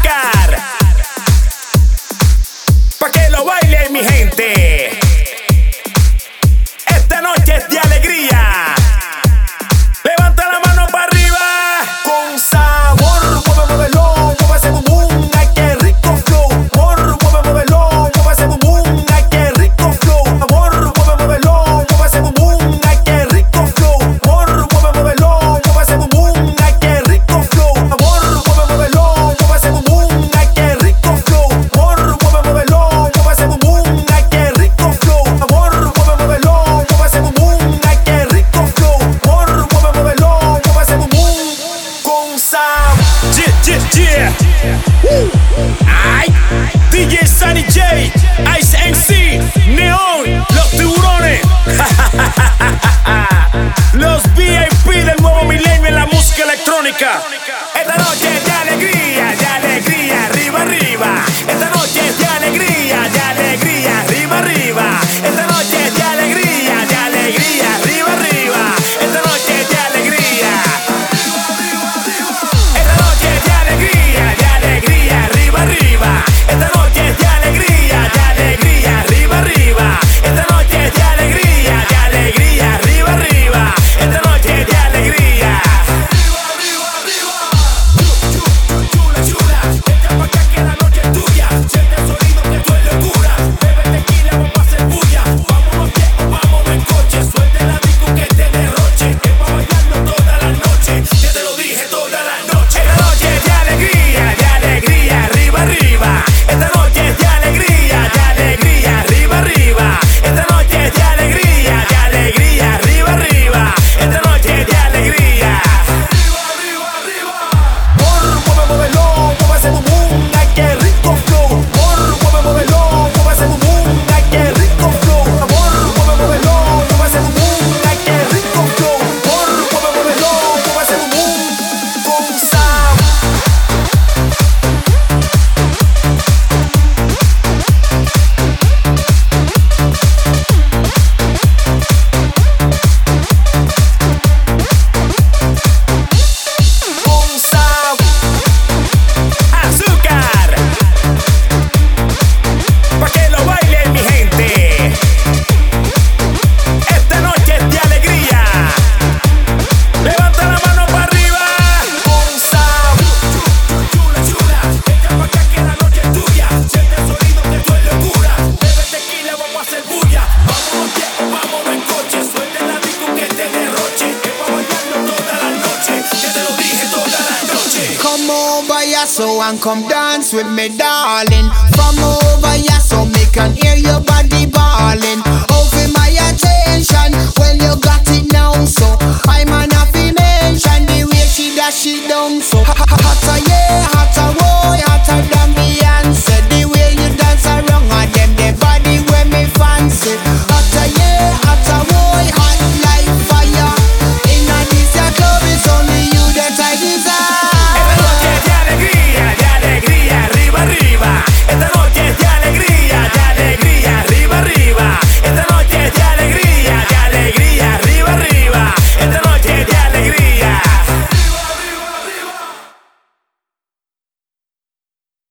azúcar, pa' que lo baile mi gente. Esta noche es de alegría. Levanta la mano para arriba. Con sabor, mueve, muévelo, mueve ese bum bum. Ay, qué rico flow. Amor, mueve, muévelo, mueve ese bum bum. Ay, qué rico flow. Amor, mueve, muévelo, mueve ese bum bum. Ay, qué rico flow. Amor, mueve, muévelo, mueve ese bum bum. Ay, qué rico flow. Amor, mueve, muévelo, mueve ese bum bum. Ay, qué rico flow. Amor, mueve, muévelo, mueve ese bum bum. Ay, qué rico flow. Amor, mueve, muévelo, mueve ese bum bum. Ay, qué rico flow. Amor, mueve, muévelo, mueve ese bum bum. Con sabor. Yeah. Ay, DJ Sunny J, Ice MC, Neon, los tiburones. Los VIP del nuevo milenio en la música electrónica. Esta noche es de alegría, arriba, arriba. Esta noche es de alegría, arriba, arriba. Esta noche es de alegría, arriba, arriba. Esta noche es de alegría. Esta noche es de alegría, arriba, arriba. Esta noche es de alegría, arriba, arriba. Esta noche es de alegría, arriba, arriba. Esta noche es de alegría. Chula, chula, vente pa' acá que la noche es tuya. Siente el sonido que esto es locura. Bebe tequila, vamos a hacer bulla. Vámonos bien o vámonos en coche. Suelte la disco que te derroche. Es pa' bailarlo toda la noche. Ya te lo dije toda la noche. Esta noche es de alegría, arriba, arriba. Esta noche es de alegría, arriba, arriba. Esta noche es de alegría, arriba, arriba. Esta noche es de alegría. Mueve, muévelo, mueve ese bum bum. Ay, qué rico flow. Mueve, muévelo, mueve ese bum bum. Ay, qué rico flow. Amor, mueve, muévelo, mueve ese bum bum. Ay, qué rico flow. Mueve, muévelo, mueve ese bum bum. Con sabor. Con sabor. Azúcar, pa' que lo baile mi gente. Esta noche es de alegría. Levanta la mano para arriba. Con sabor. Chula, chula, vente pa' acá que la noche es tuya. Siente el sonido que esto es locura. Bebe tequila, vamos a hacer bulla. Vámonos bien o vámonos en coche. Suelte la disco que te derroche. Es pa' bailarlo toda la noche. Ya te lo dije toda la noche. Come over here so and come dance with me, darling. From over here so me can hear your body bawling. Open my attention when you got